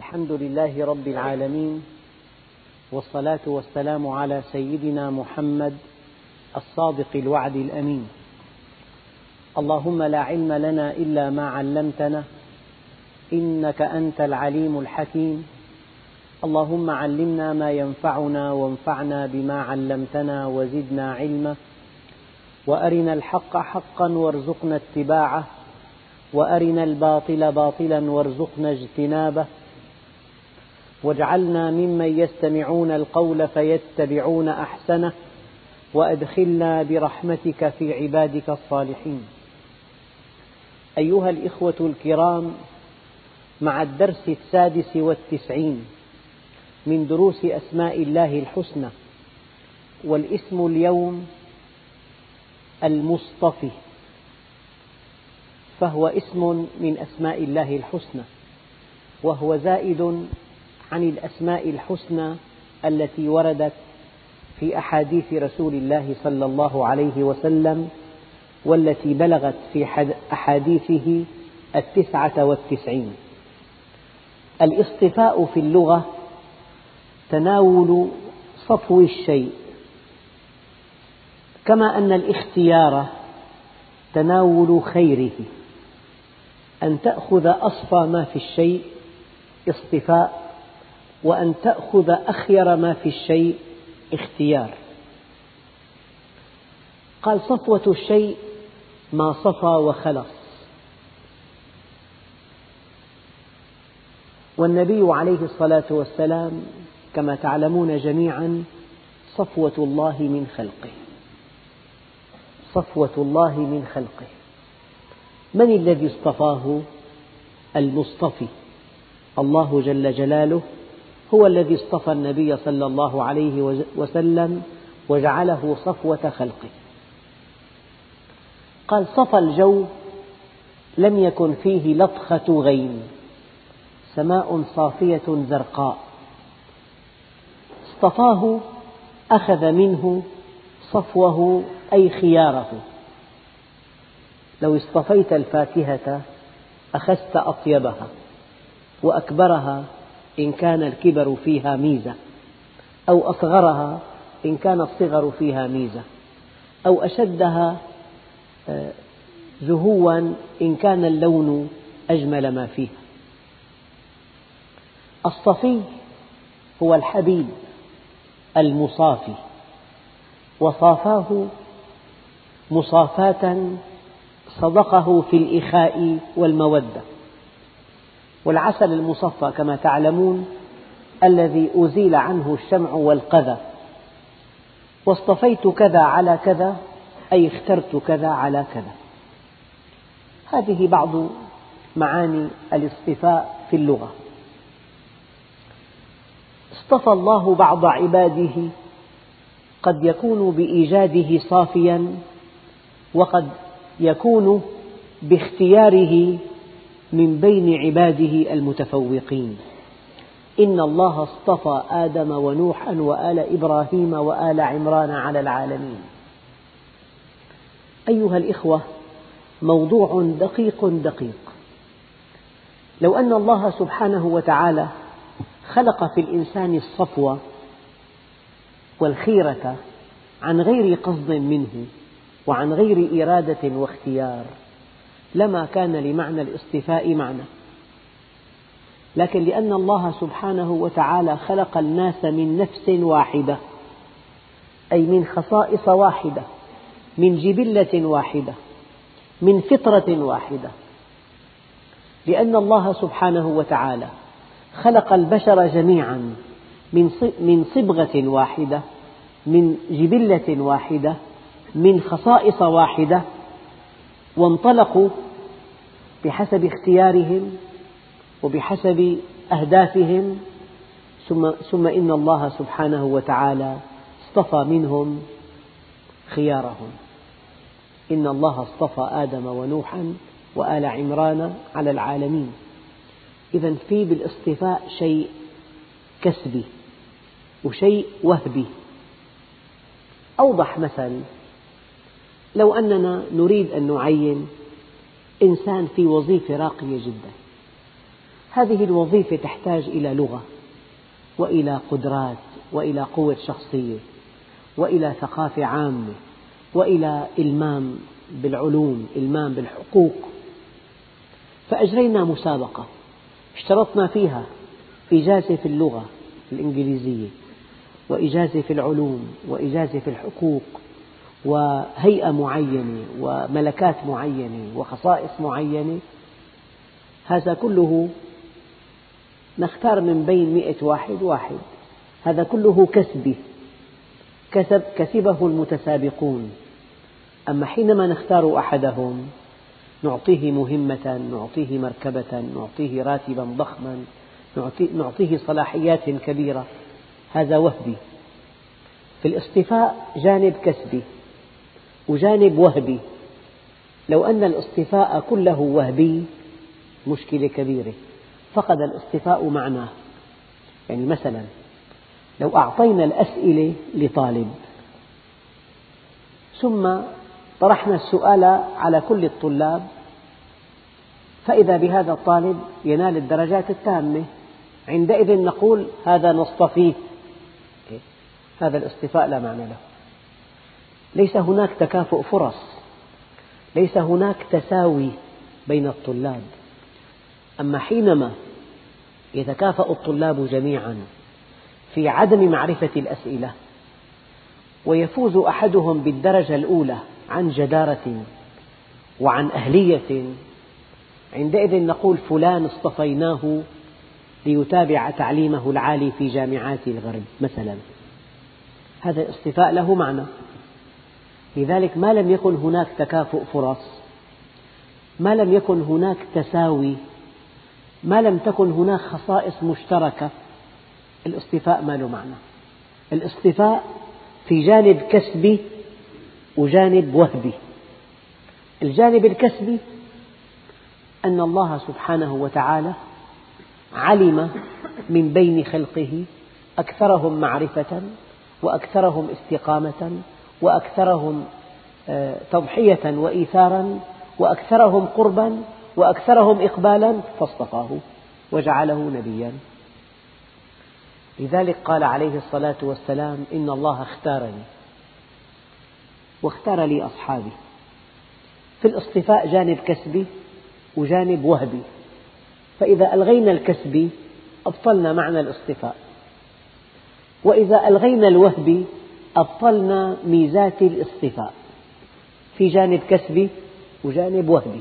الحمد لله رب العالمين، والصلاة والسلام على سيدنا محمد الصادق الوعد الأمين. اللهم لا علم لنا إلا ما علمتنا إنك أنت العليم الحكيم. اللهم علمنا ما ينفعنا وانفعنا بما علمتنا وزدنا علما، وأرنا الحق حقا وارزقنا اتباعه، وأرنا الباطل باطلا وارزقنا اجتنابه، واجعلنا ممن يستمعون القول فيتبعون أحسنه، وأدخلنا برحمتك في عبادك الصالحين. أيها الإخوة الكرام، مع الدرس 96 من دروس أسماء الله الحسنى، والاسم اليوم المصطفي، فهو اسم من أسماء الله الحسنى، وهو زائد عن الأسماء الحسنى التي وردت في أحاديث رسول الله صلى الله عليه وسلم، والتي بلغت في أحاديثه 99. الاصطفاء في اللغة تناول صفو الشيء، كما أن الاختيار تناول خيره. أن تأخذ أصفى ما في الشيء اصطفاء، وأن تأخذ أخير ما في الشيء اختيار. قال: صفوة الشيء ما صفى وخلص. والنبي عليه الصلاة والسلام كما تعلمون جميعا صفوة الله من خلقه، صفوة الله من خلقه. من الذي اصطفاه؟ المصطفي، الله جل جلاله هو الذي اصطفى النبي صلى الله عليه وسلم وجعله صفوة خلقه. قال: صفى الجو لم يكن فيه لطخة غيم، سماء صافية زرقاء. اصطفاه، أخذ منه صفوه أي خياره. لو اصطفيت الفاكهة أخذت أطيبها وأكبرها إن كان الكبر فيها ميزة، أو أصغرها إن كان الصغر فيها ميزة، أو أشدها زهوا إن كان اللون أجمل ما فيها. الصفي هو الحبيب المصافي، وصافاه مصافاة صدقه في الإخاء والمودة. والعسل المصفى كما تعلمون الذي أزيل عنه الشمع والقذى. واصطفيت كذا على كذا أي اخترت كذا على كذا. هذه بعض معاني الاصطفاء في اللغة. اصطفى الله بعض عباده، قد يكون بإيجاده صافيا، وقد يكون باختياره من بين عباده المتفوقين. إن الله اصطفى آدم ونوحا وآل إبراهيم وآل عمران على العالمين. أيها الإخوة، موضوع دقيق. لو أن الله سبحانه وتعالى خلق في الإنسان الصفوة والخيرة عن غير قصد منه وعن غير إرادة واختيار، لما كان لمعنى الاصطفاء معنى. لكن لأن الله سبحانه وتعالى خلق الناس من نفس واحدة، أي من خصائص واحدة، من جبلة واحدة، من فطرة واحدة. لأن الله سبحانه وتعالى خلق البشر جميعا من صبغة واحدة، من جبلة واحدة، من خصائص واحدة، وانطلقوا بحسب اختيارهم وبحسب أهدافهم، ثم إن الله سبحانه وتعالى اصطفى منهم خيارهم. إن الله اصطفى آدم ونوحا وآل عمران على العالمين. إذن في بالاصطفاء شيء كسبي وشيء وهبي. أوضح مثل: لو أننا نريد أن نعين إنسان في وظيفة راقية جدا، هذه الوظيفة تحتاج إلى لغة وإلى قدرات وإلى قوة شخصية وإلى ثقافة عامة وإلى إلمام بالعلوم، إلمام بالحقوق. فأجرينا مسابقة اشترطنا فيها إجازة في اللغة الإنجليزية وإجازة في العلوم وإجازة في الحقوق وهيئة معينة وملكات معينة وخصائص معينة. هذا كله نختار من بين 100 واحد، هذا كله كسبي، كسبه المتسابقون. أما حينما نختار أحدهم نعطيه مهمة، نعطيه مركبة، نعطيه راتبا ضخما، نعطيه صلاحيات كبيرة، هذا وهبي. في الاصطفاء جانب كسبي وجانب وهبي. لو أن الاصطفاء كله وهبي مشكلة كبيرة، فقد الاصطفاء معناه. يعني مثلا لو أعطينا الأسئلة لطالب ثم طرحنا السؤال على كل الطلاب، فإذا بهذا الطالب ينال الدرجات التامة، عندئذ نقول هذا نصطفيه. هذا الاصطفاء لا معنى له. ليس هناك تكافؤ فرص، ليس هناك تساوي بين الطلاب. أما حينما يتكافأ الطلاب جميعا في عدم معرفة الأسئلة ويفوز أحدهم بالدرجة الأولى عن جدارة وعن أهلية، عندئذ نقول فلان اصطفيناه ليتابع تعليمه العالي في جامعات الغرب مثلا. هذا الاصطفاء له معنى. لذلك ما لم يكن هناك تكافؤ فرص، ما لم يكن هناك تساوي، ما لم تكن هناك خصائص مشتركة، الاصطفاء ما له معنى. الاصطفاء في جانب كسبي وجانب وهبي. الجانب الكسبي أن الله سبحانه وتعالى علم من بين خلقه أكثرهم معرفة وأكثرهم استقامة وأكثرهم تضحية وإيثارا وأكثرهم قربا وأكثرهم إقبالا، فاصطفاه وجعله نبيا. لذلك قال عليه الصلاة والسلام: إن الله اختارني واختار لي أصحابي. في الاصطفاء جانب كسبي وجانب وهبي، فإذا ألغينا الكسبي أبطلنا معنى الاصطفاء، وإذا ألغينا الوهبي أبطلنا ميزات الاصطفاء. في جانب كسبي وجانب وهبي.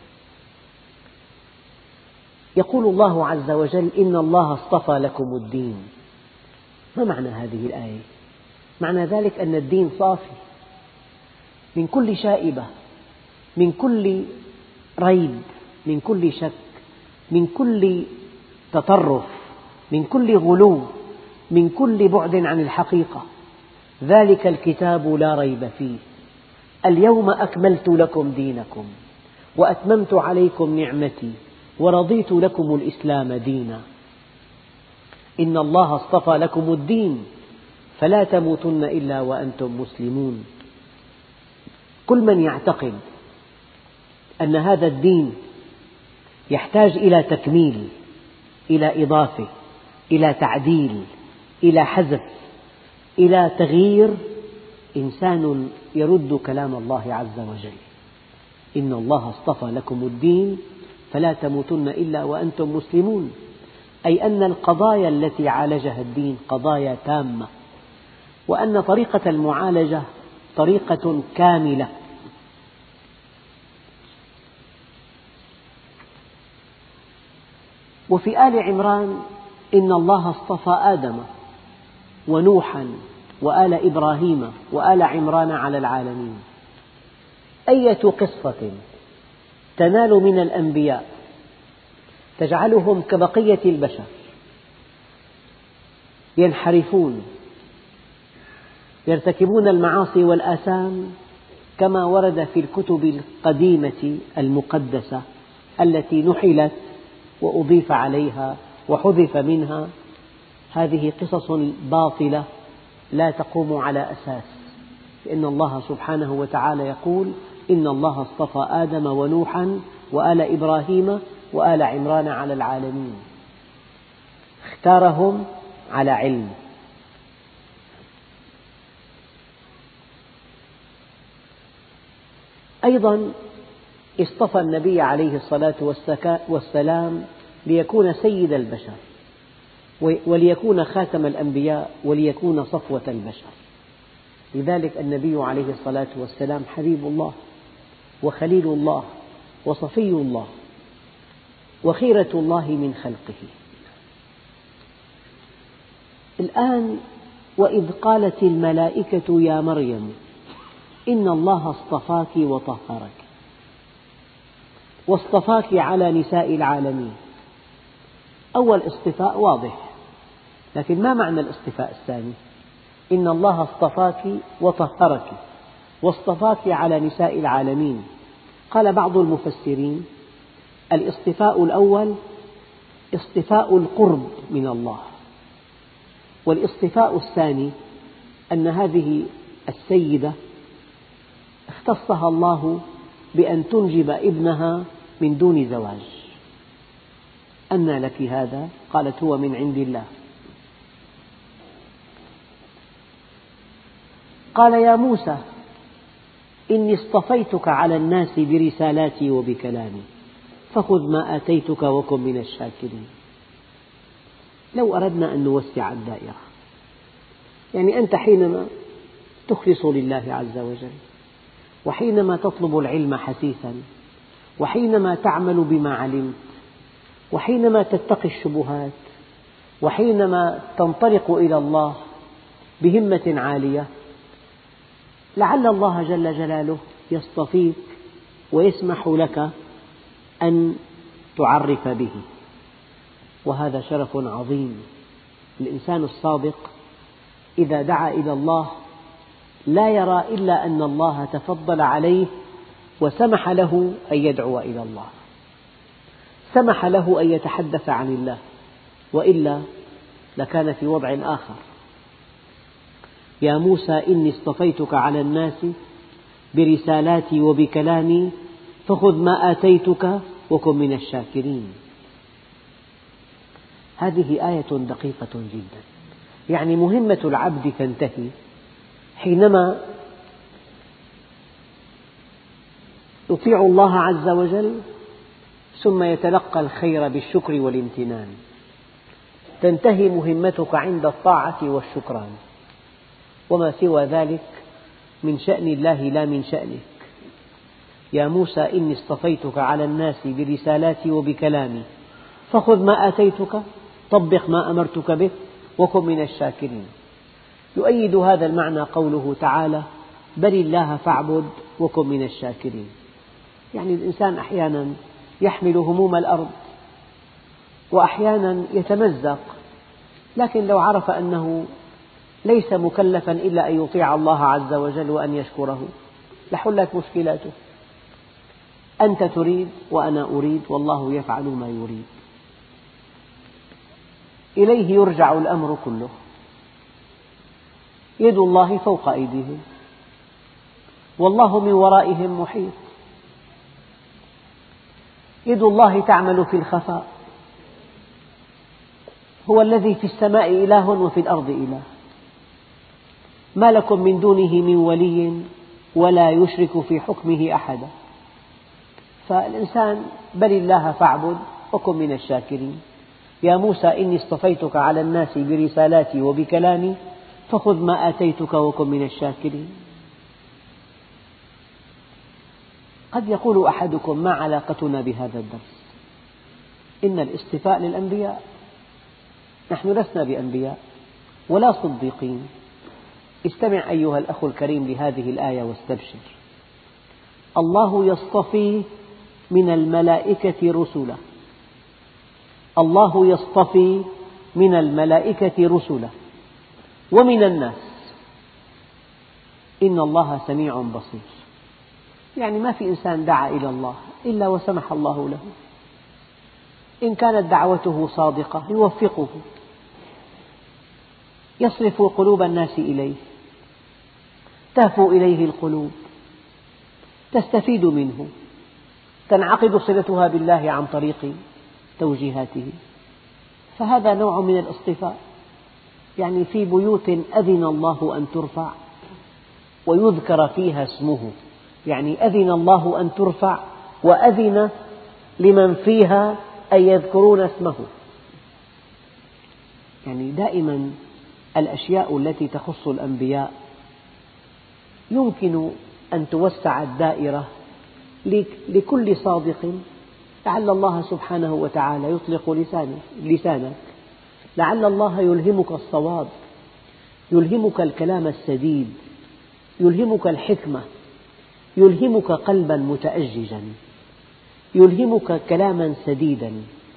يقول الله عز وجل: إن الله اصطفى لكم الدين. ما معنى هذه الآية؟ معنى ذلك أن الدين صافي من كل شائبة، من كل ريب، من كل شك، من كل تطرف، من كل غلو، من كل بعد عن الحقيقة. ذلك الكتاب لا ريب فيه، اليوم أكملت لكم دينكم وأتممت عليكم نعمتي ورضيت لكم الإسلام دينا. إن الله اصطفى لكم الدين فلا تموتن إلا وأنتم مسلمون. كل من يعتقد أن هذا الدين يحتاج إلى تكميل، إلى إضافة، إلى تعديل، إلى حذف، إلى تغيير، إنسان يرد كلام الله عز وجل. إن الله اصطفى لكم الدين فلا تموتن إلا وأنتم مسلمون، أي أن القضايا التي عالجها الدين قضايا تامة، وأن طريقة المعالجة طريقة كاملة. وفي آل عمران: إن الله اصطفى آدم ونوحا وآل إبراهيم وآل عمران على العالمين. أية قصة تنال من الأنبياء تجعلهم كبقية البشر ينحرفون، يرتكبون المعاصي والآثام كما ورد في الكتب القديمة المقدسة التي نحلت وأضيف عليها وحذف منها. هذه قصص باطلة لا تقوم على أساس، لأن الله سبحانه وتعالى يقول: إن الله اصطفى آدم ونوحا وآل إبراهيم وآل عمران على العالمين، اختارهم على علم. أيضا اصطفى النبي عليه الصلاة والسلام ليكون سيد البشر، وليكون خاتم الأنبياء، وليكون صفوة البشر. لذلك النبي عليه الصلاة والسلام حبيب الله وخليل الله وصفي الله وخيرة الله من خلقه. الآن وإذ قالت الملائكة يا مريم إن الله اصطفاك وطهرك واصطفاك على نساء العالمين. أول اصطفاء واضح، لكن ما معنى الاصطفاء الثاني؟ إن الله اصطفاك وطهرك واصطفاك على نساء العالمين. قال بعض المفسرين: الاصطفاء الأول اصطفاء القرب من الله، والاصطفاء الثاني أن هذه السيدة اختصها الله بأن تنجب ابنها من دون زواج. أنى لك هذا؟ قالت هو من عند الله. قال يا موسى إني اصطفيتك على الناس برسالاتي وبكلامي فخذ ما آتيتك وكن من الشاكرين. لو أردنا أن نوسع الدائرة، يعني أنت حينما تخلص لله عز وجل، وحينما تطلب العلم حثيثا، وحينما تعمل بما علمت، وحينما تتقي الشبهات، وحينما تنطلق إلى الله بهمة عالية، لعل الله جل جلاله يصطفيك ويسمح لك أن تعرف به، وهذا شرف عظيم. الإنسان الصادق إذا دعا إلى الله لا يرى إلا أن الله تفضل عليه وسمح له أن يدعو إلى الله، سمح له أن يتحدث عن الله، وإلا لكان في وضع آخر. يا موسى إني اصطفيتك على الناس برسالاتي وبكلامي فخذ ما آتيتك وكن من الشاكرين. هذه آية دقيقة جدا، يعني مهمة العبد تنتهي حينما يطيع الله عز وجل ثم يتلقى الخير بالشكر والامتنان. تنتهي مهمتك عند الطاعة والشكران، وما سوى ذلك من شأن الله لا من شأنك. يا موسى إني اصطفيتك على الناس برسالاتي وبكلامي فخذ ما آتيتك، طبق ما أمرتك به وكن من الشاكرين. يؤيد هذا المعنى قوله تعالى بل الله فاعبد وكن من الشاكرين. يعني الإنسان أحيانا يحمل هموم الأرض وأحيانا يتمزق، لكن لو عرف أنه ليس مكلفا إلا أن يطيع الله عز وجل وأن يشكره لحلت مشكلاته. أنت تريد وأنا أريد والله يفعل ما يريد، إليه يرجع الأمر كله. يد الله فوق أيديهم والله من ورائهم محيط. يد الله تعمل في الخفاء، هو الذي في السماء إله وفي الأرض إله، ما لكم من دونه من ولي ولا يشرك في حكمه أحدا. فالإنسان بل الله فاعبد وكن من الشاكرين. يا موسى إني اصطفيتك على الناس برسالاتي وبكلامي فخذ ما آتيتك وكن من الشاكرين. قد يقول أحدكم ما علاقتنا بهذا الدرس؟ إن الاصطفاء للأنبياء، نحن لسنا بأنبياء ولا صديقين. استمع أيها الأخ الكريم لهذه الآية واستبشر. الله يصطفي من الملائكة رسلا، الله يصطفي من الملائكة رسلا ومن الناس إن الله سميع بصير. يعني ما في إنسان دعا إلى الله إلا وسمح الله له، إن كانت دعوته صادقة يوفقه، يصرف قلوب الناس إليه، تهفو إليه القلوب، تستفيد منه، تنعقد صلتها بالله عن طريق توجيهاته. فهذا نوع من الاصطفاء. يعني في بيوت أذن الله أن ترفع ويذكر فيها اسمه، يعني أذن الله أن ترفع وأذن لمن فيها أن يذكرون اسمه. يعني دائما الأشياء التي تخص الأنبياء يمكن أن توسع الدائرة لكل صادق، لعل الله سبحانه وتعالى يطلق لسانك، لعل الله يلهمك الصواب، يلهمك الكلام السديد، يلهمك الحكمة، يلهمك قلبا متأججا، يلهمك كلاما سديدا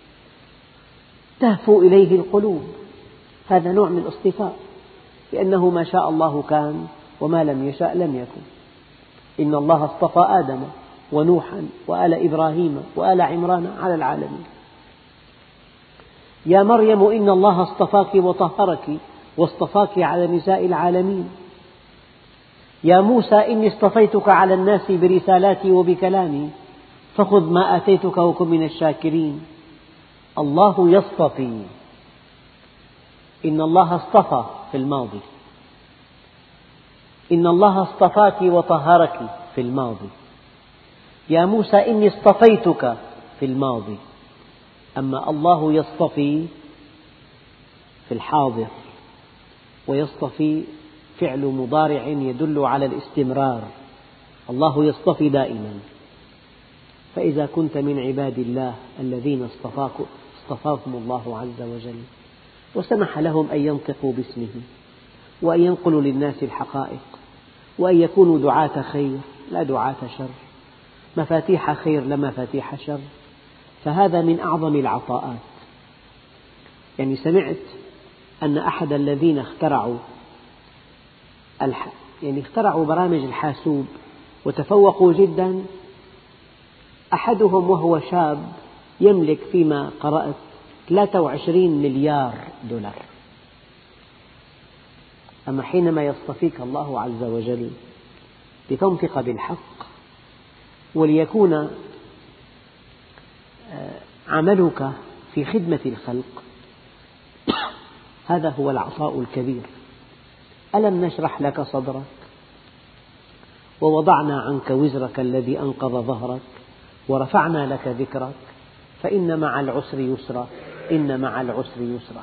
تهفو إليه القلوب. هذا نوع من الاصطفاء، لأنه ما شاء الله كان وما لم يشأ لم يكن. إن الله اصطفى آدم ونوحا وآل إبراهيم وآل عمران على العالمين. يا مريم إن الله اصطفاك وطهرك واصطفاك على نساء العالمين. يا موسى إني اصطفيتك على الناس برسالاتي وبكلامي فخذ ما آتيتك وكن من الشاكرين. الله يصطفي. إن الله اصطفى في الماضي، إن الله اصطفاك وطهرك في الماضي. يا موسى إني اصطفيتك في الماضي. أما الله يصطفي في الحاضر، ويصطفي فعل مضارع يدل على الاستمرار. الله يصطفي دائما. فإذا كنت من عباد الله الذين اصطفاهم الله عز وجل وسمح لهم أن ينطقوا باسمه وأن ينقلوا للناس الحقائق وأن يكونوا دعاة خير لا دعاة شر، مفاتيح خير لا مفاتيح شر، فهذا من أعظم العطاءات. يعني سمعت أن أحد الذين اخترعوا برامج الحاسوب وتفوقوا جدا، أحدهم وهو شاب يملك فيما قرأت 23 مليار دولار. أما حينما يصطفيك الله عز وجل لتنطق بالحق وليكون عملك في خدمة الخلق، هذا هو العطاء الكبير. ألم نشرح لك صدرك ووضعنا عنك وزرك الذي أنقض ظهرك ورفعنا لك ذكرك فإن مع العسر يسرا إن مع العسر يسرا.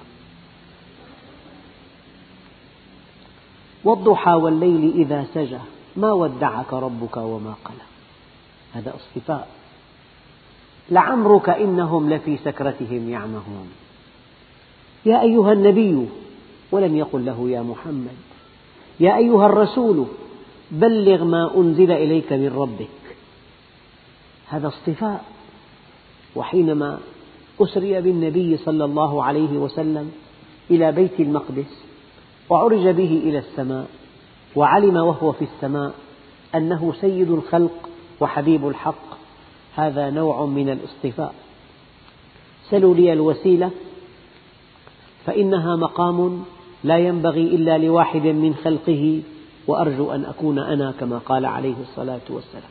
والضحى والليل إذا سجى ما ودعك ربك وما قلى. هذا اصطفاء. لعمرك إنهم لفي سكرتهم يعمهون. يا أيها النبي، ولم يقل له يا محمد، يا أيها الرسول بلغ ما أنزل إليك من ربك. هذا اصطفاء. وحينما أسري بالنبي صلى الله عليه وسلم إلى بيت المقدس وعرج به إلى السماء، وعلم وهو في السماء أنه سيد الخلق وحبيب الحق، هذا نوع من الاصطفاء. سلوا لي الوسيلة فإنها مقام لا ينبغي إلا لواحد من خلقه وأرجو أن أكون أنا كما قال عليه الصلاة والسلام.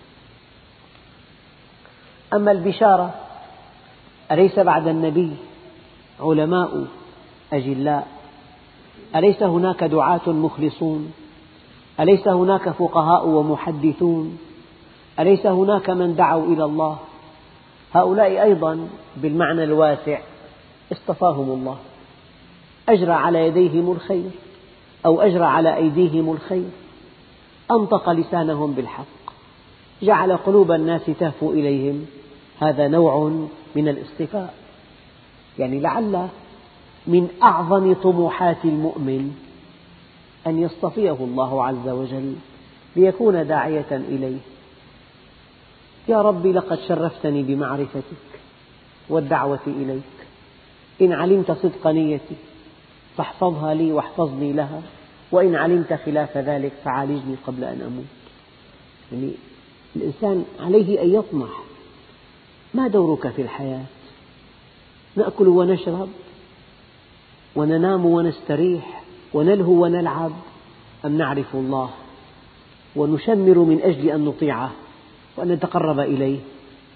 أما البشارة، أليس بعد النبي علماء أجلاء؟ أليس هناك دعاة مخلصون؟ أليس هناك فقهاء ومحدثون؟ أليس هناك من دعوا إلى الله؟ هؤلاء أيضا بالمعنى الواسع اصطفاهم الله، أجرى على يديهم الخير أو أجرى على أيديهم الخير، أنطق لسانهم بالحق، جعل قلوب الناس تهفو إليهم. هذا نوع من الاصطفاء. يعني لعل من أعظم طموحات المؤمن أن يصطفيه الله عز وجل ليكون داعية إليه. يا رب لقد شرفتني بمعرفتك والدعوة إليك، إن علمت صدق نيتي فاحفظها لي واحفظني لها، وإن علمت خلاف ذلك فعالجني قبل أن أموت. يعني الإنسان عليه أن يطمح. ما دورك في الحياة؟ نأكل ونشرب وننام ونستريح ونلهو ونلعب، أم نعرف الله ونشمر من أجل أن نطيعه وأن نتقرب إليه؟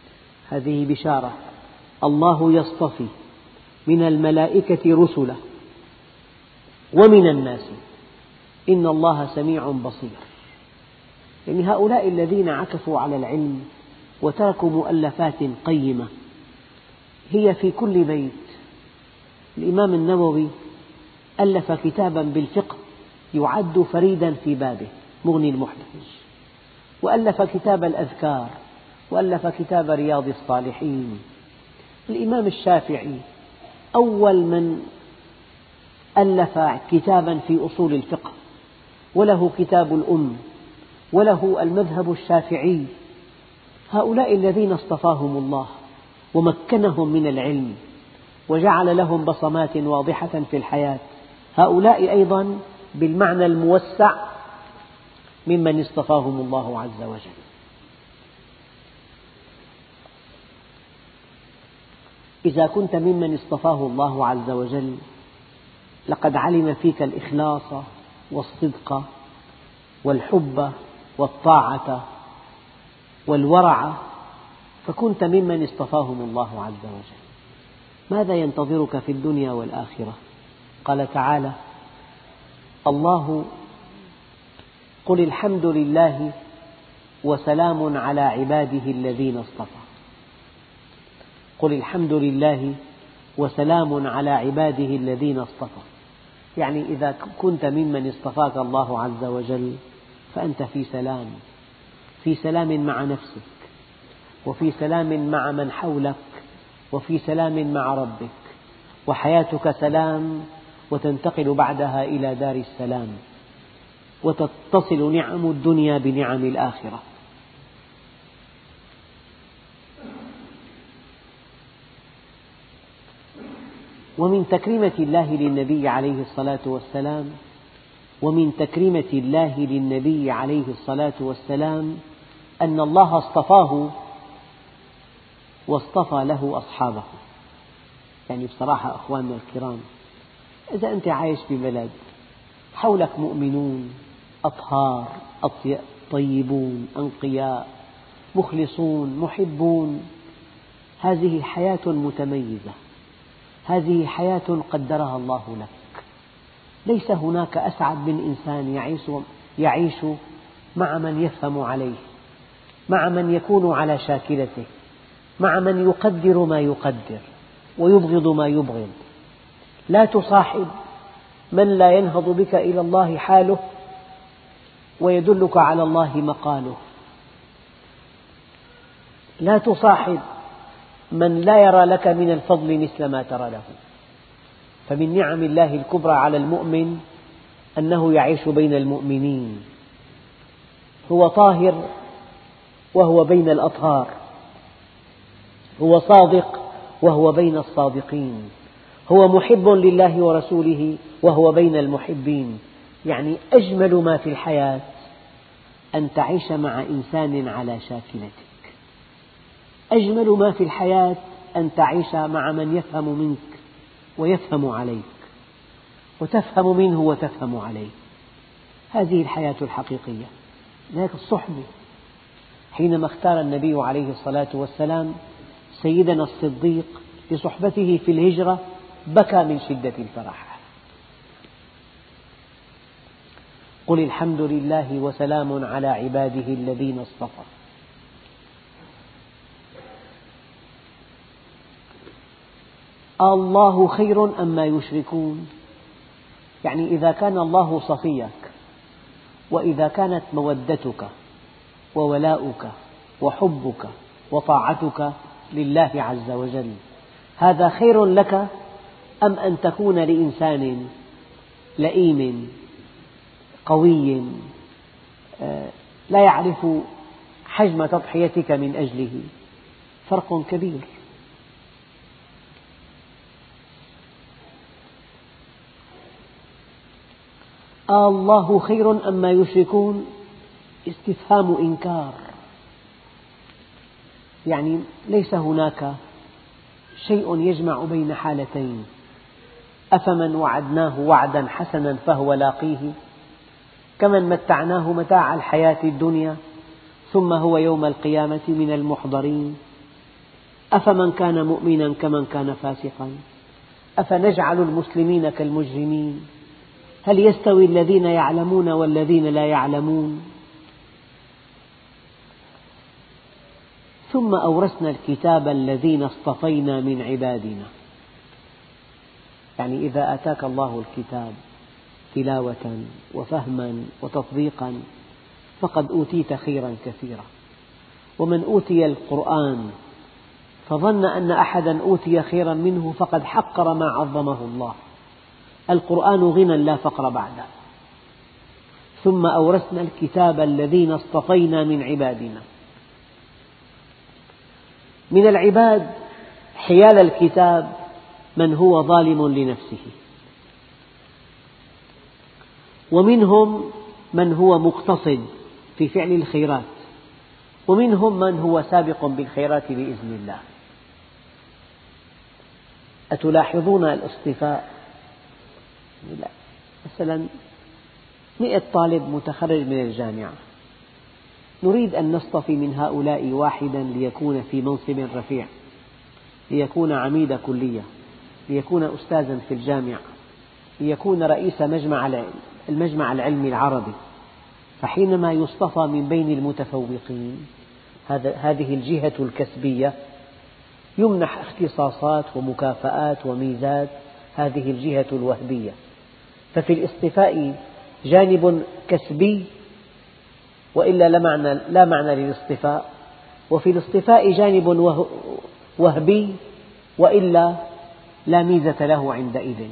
هذه بشارة. الله يصطفي من الملائكة رسلا ومن الناس إن الله سميع بصير. يعني هؤلاء الذين عكفوا على العلم وتركوا مؤلفات قيمة هي في كل بيت. الإمام النووي ألف كتابا بالفقه يعد فريدا في بابه، مغني المحتاج، وألف كتاب الأذكار، وألف كتاب رياض الصالحين. الإمام الشافعي أول من ألف كتابا في أصول الفقه، وله كتاب الأم، وله المذهب الشافعي. هؤلاء الذين اصطفاهم الله ومكنهم من العلم وجعل لهم بصمات واضحة في الحياة، هؤلاء أيضا بالمعنى الموسع ممن اصطفاهم الله عز وجل. إذا كنت ممن اصطفاه الله عز وجل لقد علم فيك الإخلاص والصدق والحب والطاعة والورع، فكنت ممن اصطفاهم الله عز وجل. ماذا ينتظرك في الدنيا والآخرة؟ قال تعالى: الله قل الحمد لله وسلام على عباده الذين اصطفى. قل الحمد لله وسلام على عباده الذين اصطفى. يعني إذا كنت ممن اصطفاك الله عز وجل فأنت في سلام، في سلام مع نفسك، وفي سلام مع من حولك، وفي سلام مع ربك، وحياتك سلام، وتنتقل بعدها إلى دار السلام، وتتصل نعم الدنيا بنعم الآخرة. ومن تكريمة الله للنبي عليه الصلاة والسلام أن الله اصطفاه واصطفى له أصحابه. يعني بصراحة أخواننا الكرام، إذا أنت عايش ببلد حولك مؤمنون أطهار طيبون أنقياء مخلصون محبون، هذه حياة متميزة، هذه حياة قدرها الله لك. ليس هناك أسعد من إنسان يعيش مع من يفهم عليه، مع من يكون على شاكلته، مع من يقدر ما يقدر ويبغض ما يبغض. لا تصاحب من لا ينهض بك إلى الله حاله ويدلك على الله مقاله. لا تصاحب من لا يرى لك من الفضل مثل ما ترى له. فمن نعم الله الكبرى على المؤمن أنه يعيش بين المؤمنين، هو طاهر وهو بين الأطهار، هو صادق وهو بين الصادقين، هو محب لله ورسوله وهو بين المحبين. يعني أجمل ما في الحياة أن تعيش مع إنسان على شاكلتك. أجمل ما في الحياة أن تعيش مع من يفهم منك ويفهم عليك، وتفهم منه وتفهم عليه. هذه الحياة الحقيقية. لذلك الصحبة، حينما اختار النبي عليه الصلاة والسلام سيدنا الصديق لصحبته في الهجرة بكى من شدة الفرح. قل الحمد لله وسلام على عباده الذين اصطفى. الله خير أما يشركون. يعني إذا كان الله صفيك، وإذا كانت مودتك وولاؤك وحبك وطاعتك لله عز وجل، هذا خير لك أم أن تكون لإنسان لئيم قوي لا يعرف حجم تضحيتك من أجله؟ فرق كبير. الله خير أما يشركون استفهام إنكار. يعني ليس هناك شيء يجمع بين حالتين. أفمن وعدناه وعدا حسنا فهو لاقيه كمن متعناه متاع الحياة الدنيا ثم هو يوم القيامة من المحضرين. أفمن كان مؤمنا كمن كان فاسقا أفنجعل المسلمين كالمجرمين هل يستوي الذين يعلمون والذين لا يعلمون ثم أورثنا الكتاب الذين اصطفينا من عبادنا. يعني إذا آتاك الله الكتاب تلاوة وفهما وتطبيقا فقد أوتيت خيرا كثيرا. ومن أوتي القرآن فظن أن أحدا أوتي خيرا منه فقد حقر ما عظمه الله. القرآن غنى لا فقر بعده. ثم أورثنا الكتاب الذين اصطفينا من عبادنا. من العباد حيال الكتاب من هو ظالم لنفسه، ومنهم من هو مقتصد في فعل الخيرات، ومنهم من هو سابق بالخيرات بإذن الله. أتلاحظون الاصطفاء؟ مثلا 100 طالب متخرج من الجامعة، نريد أن نصطفي من هؤلاء واحدا ليكون في منصب رفيع، ليكون عميد كلية، ليكون أستاذا في الجامعة، ليكون رئيس المجمع العلمي العربي. فحينما يصطفى من بين المتفوقين هذه الجهة الكسبية يمنح اختصاصات ومكافآت وميزات هذه الجهة الوهبية. ففي الاصطفاء جانب كسبي وإلا لا معنى للاصطفاء، وفي الاصطفاء جانب وهبي وإلا لا ميزة له عندئذ.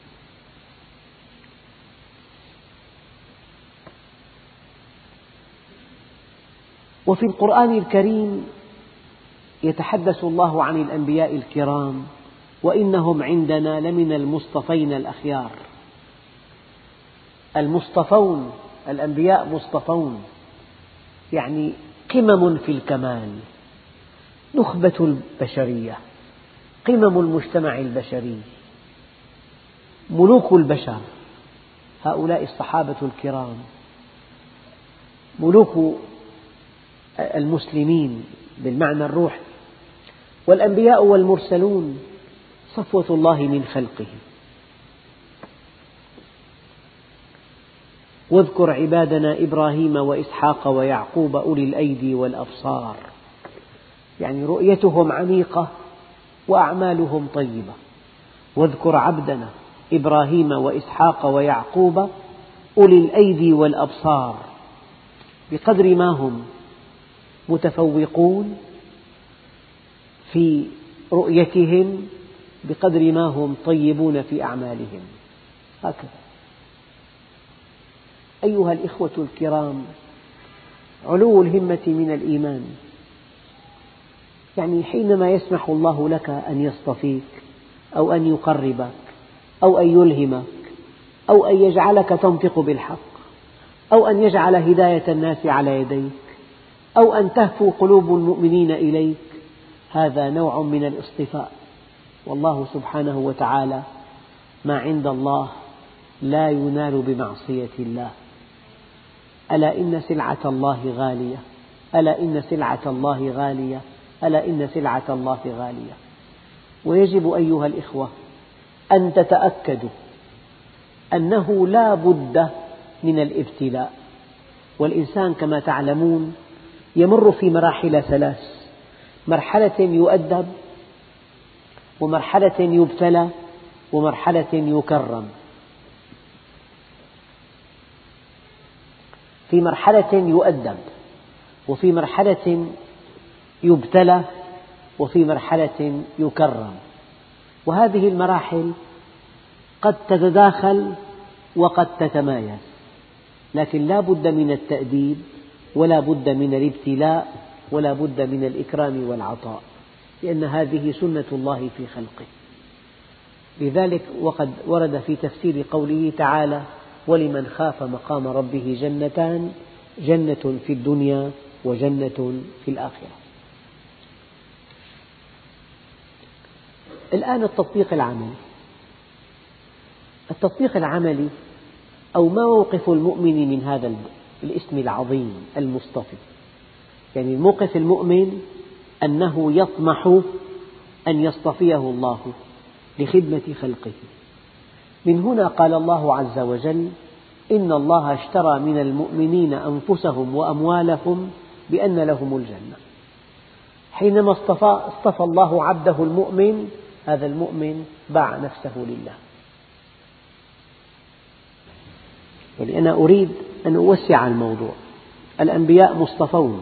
وفي القرآن الكريم يتحدث الله عن الأنبياء الكرام وإنهم عندنا لمن المصطفين الأخيار. المصطفون، الأنبياء مصطفون، يعني قمم في الكمال، نخبة البشرية، قمم المجتمع البشري، ملوك البشر. هؤلاء الصحابة الكرام ملوك المسلمين بالمعنى الروحي. والأنبياء والمرسلون صفوة الله من خلقه. واذكر عبادنا إبراهيم وإسحاق ويعقوب أولي الأيدي والأبصار، يعني رؤيتهم عميقة وأعمالهم طيبة. واذكر عبدنا إبراهيم وإسحاق ويعقوب أولي الأيدي والأبصار، بقدر ما هم متفوقون في رؤيتهم بقدر ما هم طيبون في أعمالهم. هكذا أيها الإخوة الكرام، علو الهمة من الإيمان. يعني حينما يسمح الله لك أن يصطفيك أو أن يقربك أو أن يلهمك أو أن يجعلك تنطق بالحق أو أن يجعل هداية الناس على يديك أو أن تهفو قلوب المؤمنين إليك، هذا نوع من الاصطفاء. والله سبحانه وتعالى ما عند الله لا ينال بمعصية الله. ألا إن سلعة الله غالية، ألا إن سلعة الله غالية، ألا إن سلعة الله غالية. ويجب أيها الإخوة أن تتأكدوا أنه لا بد من الابتلاء. والإنسان كما تعلمون يمر في مراحل ثلاث: مرحلة يؤدب، ومرحلة يبتلى، ومرحلة يكرم. في مرحلة يؤدب، وفي مرحلة يبتلى، وفي مرحلة يكرم. وهذه المراحل قد تتداخل وقد تتمايز، لكن لا بد من التأديب ولا بد من الابتلاء ولا بد من الإكرام والعطاء، لأن هذه سنة الله في خلقه. لذلك وقد ورد في تفسير قوله تعالى: ولمن خاف مقام ربه جنتان، جنة في الدنيا وجنة في الآخرة. الآن التطبيق العملي. التطبيق العملي أو ما موقف المؤمن من هذا الاسم العظيم المصطفى. يعني موقف المؤمن أنه يطمح أن يصطفيه الله لخدمة خلقه. من هنا قال الله عز وجل: إن الله اشترى من المؤمنين أنفسهم وأموالهم بأن لهم الجنة. حينما اصطفى الله عبده المؤمن، هذا المؤمن باع نفسه لله. أنا أريد أن أوسع الموضوع. الأنبياء مصطفون،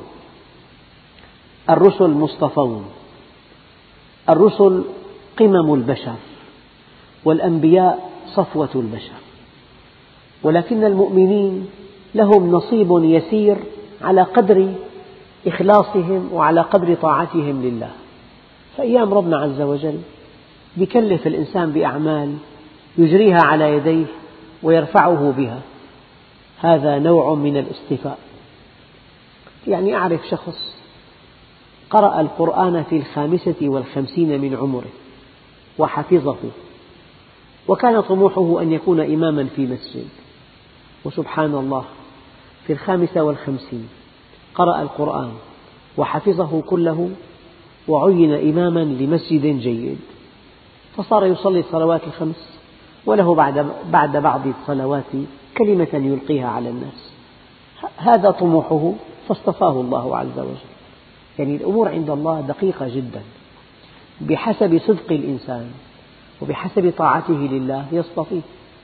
الرسل مصطفون، الرسل قمم البشر، والأنبياء صفوة البشر، ولكن المؤمنين لهم نصيب يسير على قدر إخلاصهم وعلى قدر طاعتهم لله. فأيام ربنا عز وجل يكلف الإنسان بأعمال يجريها على يديه ويرفعه بها، هذا نوع من الاصطفاء. يعني أعرف شخص قرأ القرآن في 55 من عمره وحفظه، وكان طموحه أن يكون إماما في مسجد، وسبحان الله في 55 قرأ القرآن وحفظه كله وعين إماما لمسجد جيد، فصار يصلي الصلوات الخمس، وله بعد بعض الصلوات كلمة يلقيها على الناس. هذا طموحه فاصطفاه الله عز وجل. يعني الأمور عند الله دقيقة جدا، بحسب صدق الإنسان وبحسب طاعته لله يصطفيه.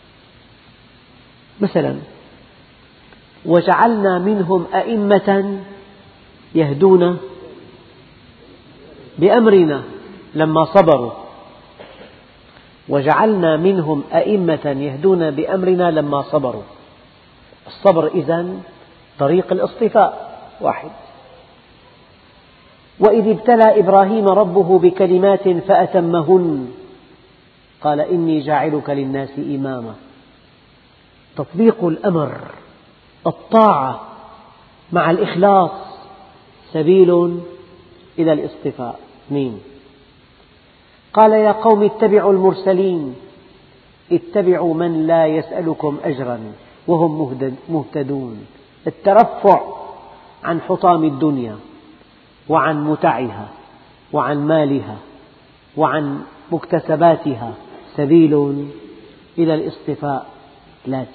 مثلا: وجعلنا منهم أئمة يهدون بأمرنا لما صبروا. وجعلنا منهم أئمة يهدون بأمرنا لما صبروا. الصبر إذن طريق الاصطفاء واحد. وإذ ابتلى إبراهيم ربه بكلمات فأتمهن قال إني جاعلك للناس إماما. تطبيق الأمر، الطاعة مع الإخلاص سبيل إلى الاصطفاء. 2. قال يا قوم اتبعوا المرسلين، اتبعوا من لا يسألكم أجرا وهم مهتدون. الترفع عن حطام الدنيا وعن متعها وعن مالها وعن مكتسباتها سبيل إلى الاصطفاء. 3.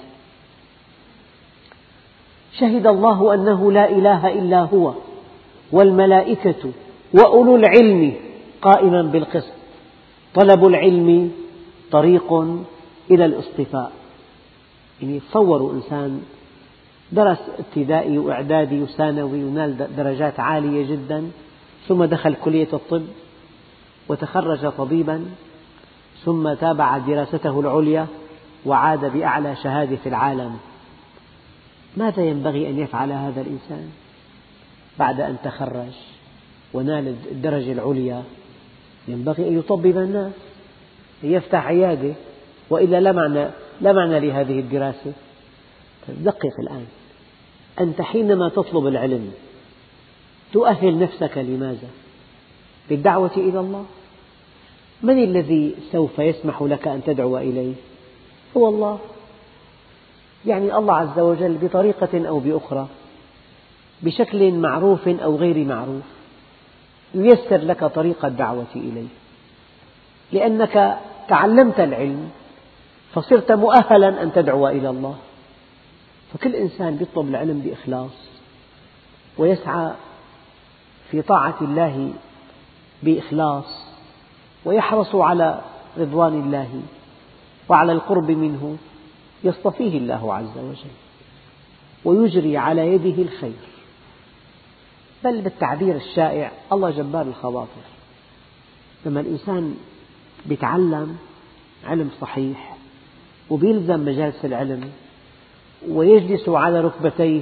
شهد الله أنه لا إله إلا هو والملائكة وأولو العلم قائما بالقسط. طلب العلم طريق إلى الاصطفاء. يعني تصوروا إنسان درس ابتدائي وإعدادي وثانوي ونال درجات عالية جدا، ثم دخل كلية الطب وتخرج طبيبا، ثم تابع دراسته العليا وعاد بأعلى شهادة في العالم. ماذا ينبغي أن يفعل هذا الإنسان بعد أن تخرج ونال الدرجة العليا؟ ينبغي أن يطبب الناس، أن يفتح عيادة، وإلا لا معنى لهذه الدراسة. دقق الآن، أنت حينما تطلب العلم تؤهل نفسك لماذا؟ للدعوة إلى الله. من الذي سوف يسمح لك أن تدعو إليه؟ هو الله. يعني الله عز وجل بطريقة أو بأخرى، بشكل معروف أو غير معروف، ييسر لك طريق الدعوة إليه، لأنك تعلمت العلم فصرت مؤهلا أن تدعو إلى الله. فكل إنسان يطلب العلم بإخلاص ويسعى في طاعة الله بإخلاص ويحرص على رضوان الله وعلى القرب منه، يصطفيه الله عز وجل ويجري على يده الخير. بل بالتعبير الشائع الله جبار الخواطر. لما الإنسان يتعلم علم صحيح وبيلزم مجالس العلم ويجلس على ركبتيه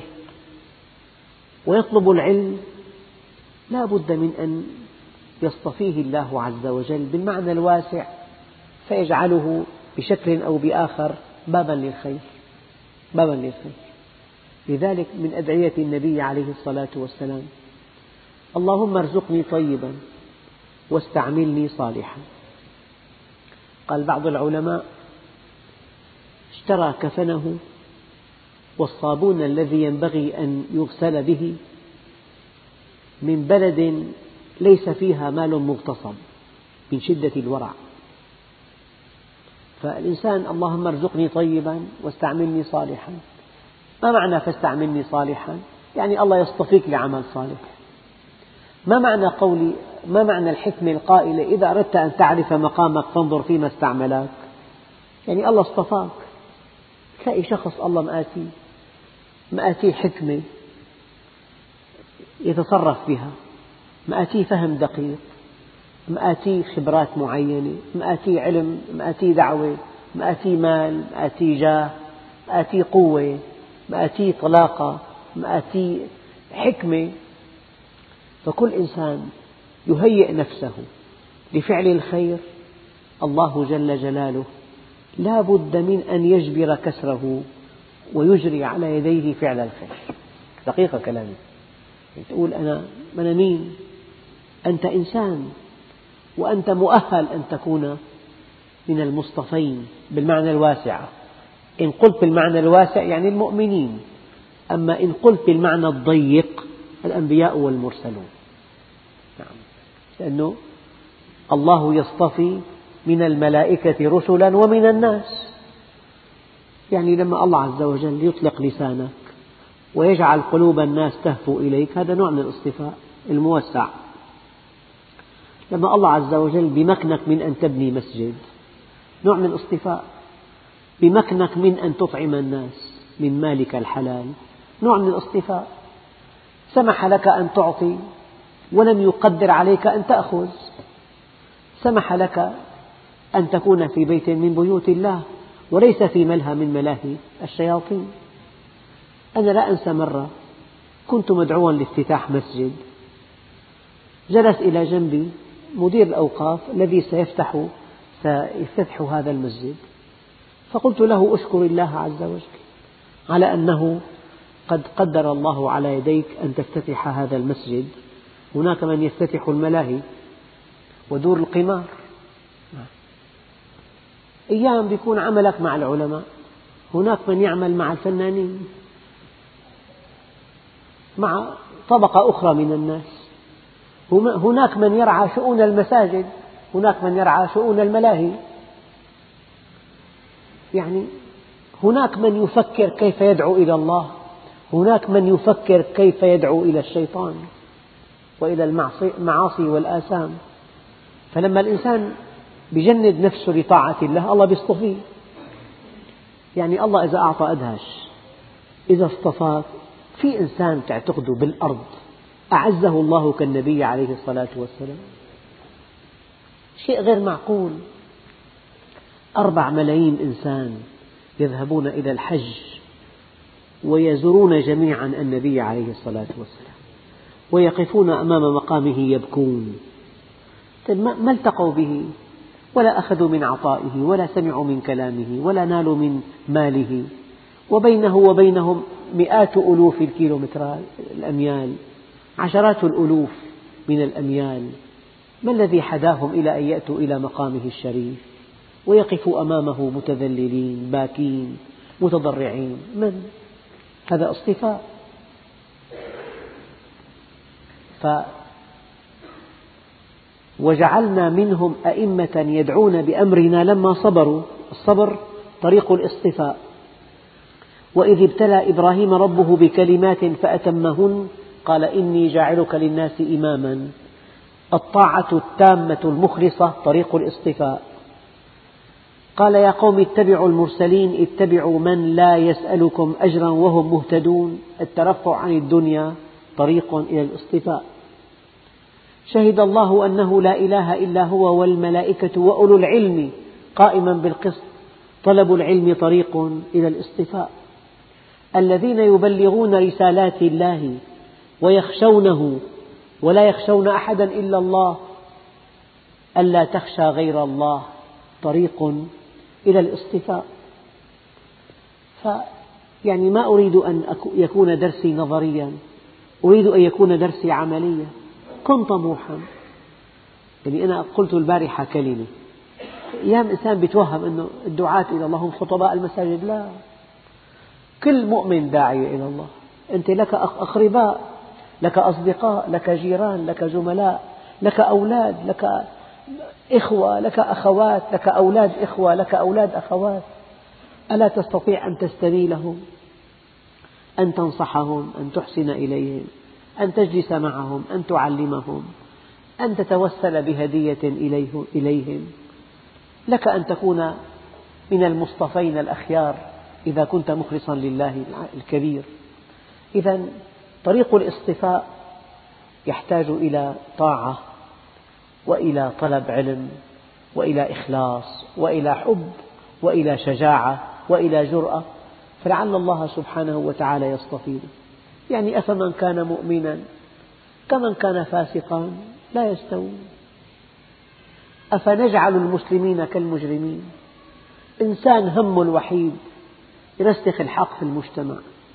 ويطلب العلم، لا بد من أن يصطفيه الله عز وجل بالمعنى الواسع، فيجعله بشكل أو بآخر بابا للخير. لذلك من أدعية النبي عليه الصلاة والسلام: اللهم ارزقني طيبا واستعملني صالحا. قال بعض العلماء: اشترى كفنه والصابون الذي ينبغي أن يغسل به من بلد ليس فيها مال مغتصب، من شدة الورع. فالإنسان اللهم ارزقني طيبا واستعملني صالحا. ما معنى فاستعملني صالحا؟ يعني الله يصطفيك لعمل صالح. ما معنى الحكمة القائلة إذا أردت أن تعرف مقامك فانظر فيما استعملك؟ يعني الله اصطفاك. تلاقي شخص الله مآتيه حكمة يتصرف بها، مآتيه فهم دقيق، مآتيه خبرات معينة، مآتيه علم، مآتيه دعوة، مآتيه مال، مآتيه جاه، مآتيه قوة، مآتيه طلاقة، مآتيه حكمة. فكل إنسان يهيئ نفسه لفعل الخير، الله جل جلاله لا بد من أن يجبر كسره ويجري على يديه فعل الخير. دقيقة كلامي. تقول أنا مين؟ أنت إنسان، وأنت مؤهل أن تكون من المصطفين بالمعنى الواسع. إن قلت بالمعنى الواسع يعني المؤمنين، أما إن قلت بالمعنى الضيق الأنبياء والمرسلون. نعم. لأنه الله يصطفي من الملائكة رسلا ومن الناس. يعني لما الله عز وجل يطلق لسانك ويجعل قلوب الناس تهفو إليك، هذا نوع من الاصطفاء الموسع. لما الله عز وجل بمكنك من أن تبني مسجد، نوع من الاصطفاء. بمكنك من أن تطعم الناس من مالك الحلال، نوع من الاصطفاء. سمح لك أن تعطي ولم يقدر عليك أن تأخذ. سمح لك أن تكون في بيت من بيوت الله وليس في ملهى من ملاهي الشياطين. أنا لا أنسى مرة كنت مدعوا لافتتاح مسجد، جلس إلى جنبي مدير الأوقاف الذي سيفتتح هذا المسجد، فقلت له أشكر الله عز وجل على أنه قد قدر الله على يديك أن تفتتح هذا المسجد. هناك من يفتتح الملاهي ودور القمار. أيام يكون عملك مع العلماء، هناك من يعمل مع الفنانين، مع طبقة أخرى من الناس. هناك من يرعى شؤون المساجد، هناك من يرعى شؤون الملاهي. يعني هناك من يفكر كيف يدعو إلى الله، هناك من يفكر كيف يدعو إلى الشيطان وإلى المعاصي والآثام. فلما الإنسان يجند نفسه لطاعة الله، الله يصطفيه. يعني الله إذا أعطى أدهش، إذا اصطفاك. في إنسان تعتقده بالأرض أعزه الله كالنبي عليه الصلاة والسلام، شيء غير معقول. 4 ملايين إنسان يذهبون إلى الحج ويزورون جميعا النبي عليه الصلاة والسلام ويقفون أمام مقامه يبكون. ما التقوا به ولا أخذوا من عطائه ولا سمعوا من كلامه ولا نالوا من ماله، وبينه وبينهم مئات ألوف الكيلومترات، الأميال، عشرات الألوف من الأميال. ما الذي حداهم إلى أن يأتوا إلى مقامه الشريف ويقفوا أمامه متذللين باكين متضرعين؟ من؟ هذا اصطفاء. وجعلنا منهم أئمة يدعون بأمرنا لما صبروا. الصبر طريق الاصطفاء. وإذ ابتلى إبراهيم ربه بكلمات فأتمهن قال إني جاعلك للناس إماما. الطاعة التامة المخلصة طريق الاصطفاء. قال يا قوم اتبعوا المرسلين اتبعوا من لا يسألكم أجرا وهم مهتدون. الترفع عن الدنيا طريق إلى الاصطفاء. شهد الله أنه لا إله إلا هو والملائكة وأولو العلم قائما بالقسط. طلب العلم طريق إلى الاصطفاء. الذين يبلغون رسالات الله ويخشونه ولا يخشون أحدا إلا الله. ألا تخشى غير الله طريق إلى الاصطفاء. يعني ما أريد أن يكون درسي نظريا، أريد أن يكون درسي عمليا. كن طموحا. يعني أنا قلت البارحة كلمة، أيام إنسان يتوهم أن الدعاة إلى الله هم خطباء المساجد. لا، كل مؤمن داعية إلى الله. أنت لك أقرباء، لك أصدقاء، لك جيران، لك زملاء، لك أولاد، لك إخوة، لك أخوات، لك أولاد إخوة، لك أولاد أخوات، ألا تستطيع أن تستميلهم، أن تنصحهم، أن تحسن إليهم، أن تجلس معهم، أن تعلمهم، أن تتوسل بهدية إليهم، لك أن تكون من المصطفين الأخيار إذا كنت مخلصا لله الكبير. إذا طريق الاصطفاء يحتاج إلى طاعة وإلى طلب علم وإلى إخلاص وإلى حب وإلى شجاعة وإلى جرأة، فلعل الله سبحانه وتعالى يصطفيه. يعني أفمن كان مؤمنا كمن كان فاسقا لا يستوون. أفنجعل المسلمين كالمجرمين. إنسان همه الوحيد يرسخ الحق في المجتمع،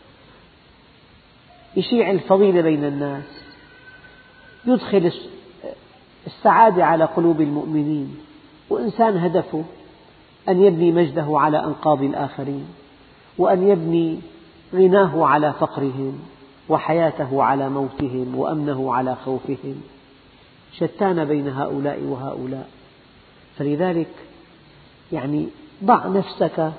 يشيع الفضيلة بين الناس، يدخل السعادة على قلوب المؤمنين، وإنسان هدفه أن يبني مجده على أنقاض الآخرين، وأن يبني غناه على فقرهم، وحياته على موتهم، وأمنه على خوفهم. شتان بين هؤلاء وهؤلاء. فلذلك ضع نفسك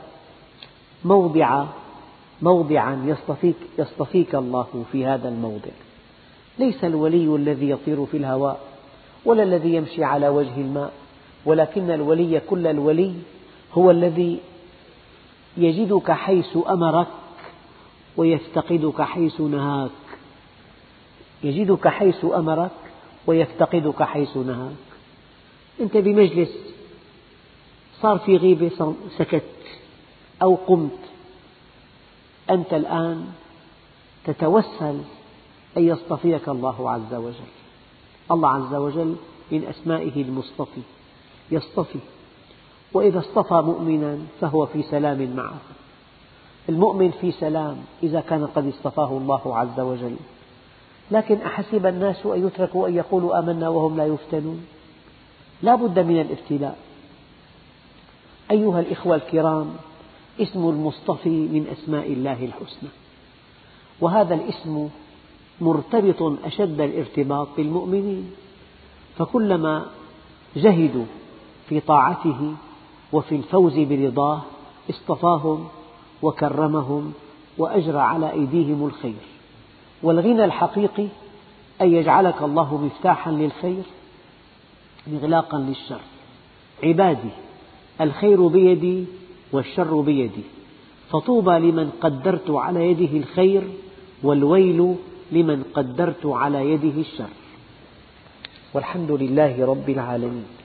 موضعا يصطفيك الله في هذا الموضع. ليس الولي الذي يطير في الهواء ولا الذي يمشي على وجه الماء، ولكن الولي كل الولي هو الذي يجدك حيث أمرك ويفتقدك حيث نهاك. يجدك حيث أمرك ويفتقدك حيث نهاك. أنت بمجلس صار في غيبة سكت أو قمت، أنت الآن تتوسل أن يصطفيك الله عز وجل. الله عز وجل من أسمائه المصطفي، يصطفي، وإذا اصطفى مؤمنا فهو في سلام معه. المؤمن في سلام إذا كان قد اصطفاه الله عز وجل. لكن أحسب الناس أن يتركوا أن يقولوا آمنا وهم لا يفتنون؟ لا بد من الابتلاء. أيها الإخوة الكرام، اسم المصطفي من أسماء الله الحسنى، وهذا الاسم مرتبط أشد الارتباط بالمؤمنين، فكلما جهدوا في طاعته وفي الفوز برضاه اصطفاهم وكرمهم وأجرى على أيديهم الخير. والغنى الحقيقي أن يجعلك الله مفتاحا للخير مغلاقا للشر. عبادي الخير بيدي والشر بيدي، فطوبى لمن قدرت على يده الخير، والويل لمن قدرت على يده الشر. والحمد لله رب العالمين.